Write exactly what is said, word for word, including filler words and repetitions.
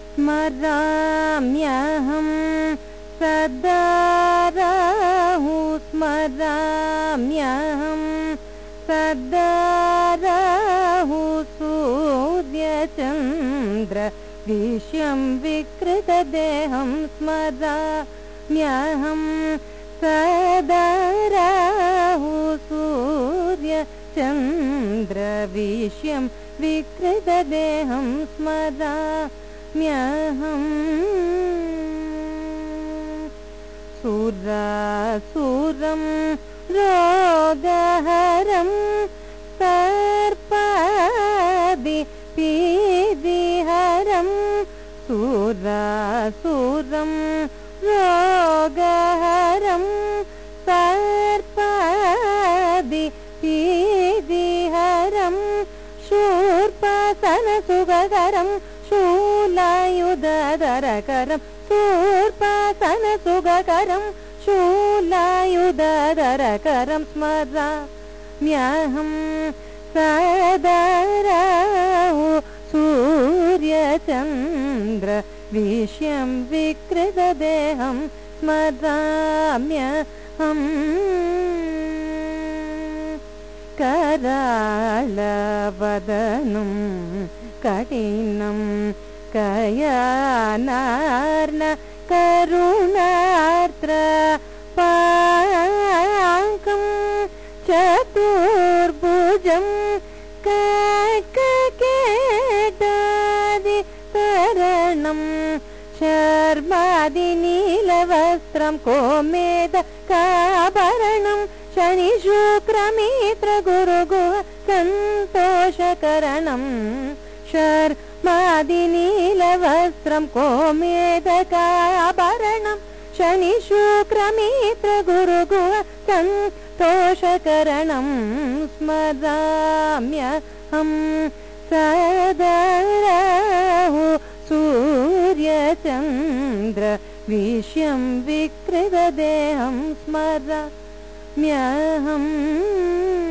स्मराम्यहं सदा राहु स्मराम्यहं सदा राहु सूर्यचन्द्र विश्यं विकृतदेहं स्मराम्यहं सदा राहु सूर्यचन्द्र विश्यं विकृतदेहं स्मराम्यहम् सुरासुरं रोगहरं सर्पादिपीदिहरं सुरासुरं रोगहरं सर्पादिपीदिहरं शूर्पासनसुगकरं शूलायुधधरकरं शूर्पासनसुगकरं शूलायुधधरकरं स्मराम्यहं सदा राहु सूर्यचन्द्र विश्यं विकृतदेहं स्मराम्यहम् कराळवदनं कठिनं कयानार्न करुणार्द्र पाकं चतुर्भुजं काककेटादितरणं शर्मादिनीलवस्त्रं कोमेदकाभरणं शनिशुक्रमित्रगुरुगुह सन्तोषकरणं शर्मादिनीलवस्त्रं कोमेदकाभरणं शनिशुक्रमित्रगुरुगुह सन्तोषकरणं स्मराम्यहं सदा राहु सूर्यचन्द्र विश्यं विकृतदेहं स्मराम्यहम्